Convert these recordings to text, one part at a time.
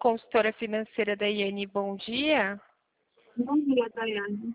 consultora financeira da IN, bom dia. Bom dia, Daiane.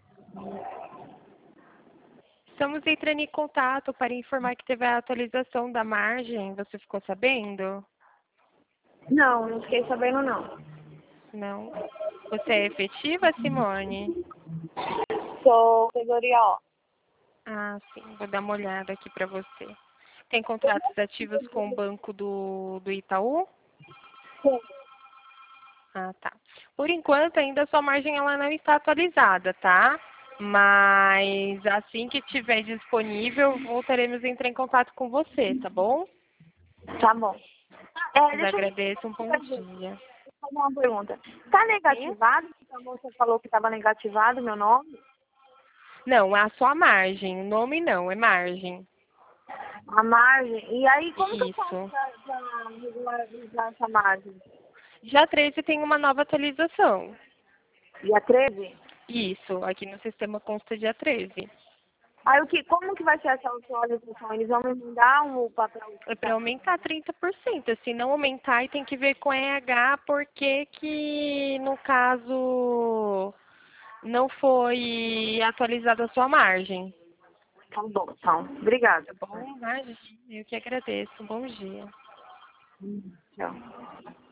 Estamos entrando em contato para informar que teve a atualização da margem. Você ficou sabendo? Não, não fiquei sabendo, não. Não. Você é efetiva, Simone? Sou categoria O. Ah, sim. Vou dar uma olhada aqui para você. Tem contratos ativos com o banco do Itaú? Sim. Ah, tá. Por enquanto, ainda a sua margem ela não está atualizada, tá? Mas assim que estiver disponível, voltaremos a entrar em contato com você, tá bom? Tá bom. Mas Deixa eu agradeço, um bom dia. fazer uma pergunta. Tá Sim? negativado? Então você falou que estava negativado meu nome? Não, é a sua margem. O nome não, é margem. A margem. E aí, como que eu faço Isso. pra regularizar essa margem? Dia 13 tem uma nova atualização. Dia 13? Isso, aqui no sistema consta dia 13. Aí, como que vai ser essa atualização? Eles vão me mandar um papel? É para aumentar 30%. Se não aumentar, aí tem que ver com a RH por que no caso, não foi atualizada a sua margem. Tá bom, então. Obrigada. Tá bom? Imagina, eu que agradeço. Um bom dia. Tchau.